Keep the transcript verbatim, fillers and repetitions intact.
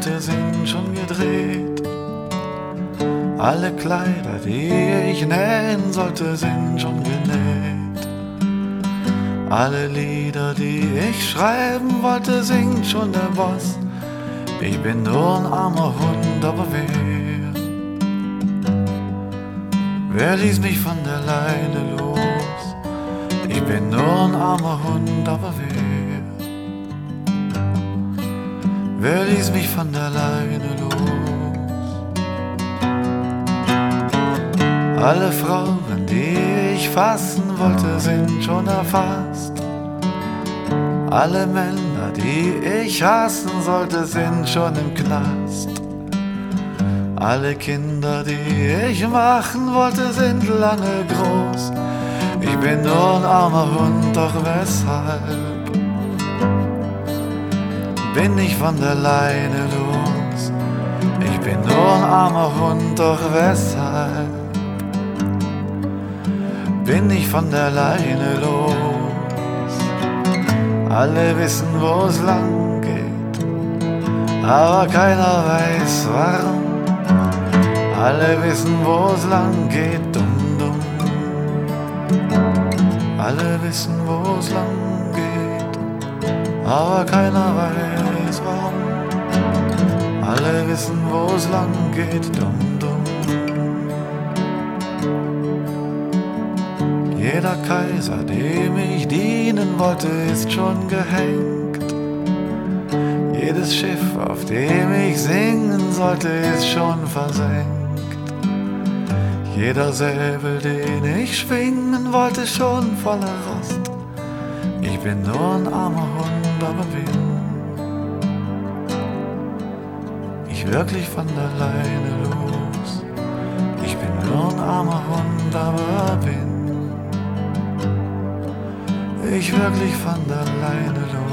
wollte, sind schon gedreht. Alle Kleider, die ich nähen sollte, sind schon genäht. Alle Lieder, die ich schreiben wollte, singt schon der Boss. Ich bin nur ein armer Hund, aber wer? Wer ließ mich von der Leine los? Ich bin nur ein armer Hund, aber wer? Wer ließ mich von der Leine los? Alle Frauen, die ich fassen wollte, sind schon erfasst. Alle Männer, die ich hassen sollte, sind schon im Knast. Alle Kinder, die ich machen wollte, sind lange groß. Ich bin nur ein armer Hund, doch weshalb bin ich von der Leine los? Ich bin nur ein armer Hund, doch weshalb bin ich von der Leine los? Alle wissen, wo es lang geht, aber keiner weiß warum. Alle wissen, wo es lang geht, dumm, dumm. Alle wissen, wo es lang geht, aber keiner weiß warum. Alle wissen, wo es lang geht, dumm, dumm. Jeder Kaiser, dem ich dienen wollte, ist schon gehängt. Jedes Schiff, auf dem ich singen sollte, ist schon versenkt. Jeder Säbel, den ich schwingen wollte, schon voller Rost. Ich bin nur ein armer Hund, aber bin ich wirklich von der Leine los? Ich bin nur ein armer Hund, aber bin ich wirklich von der Leine los?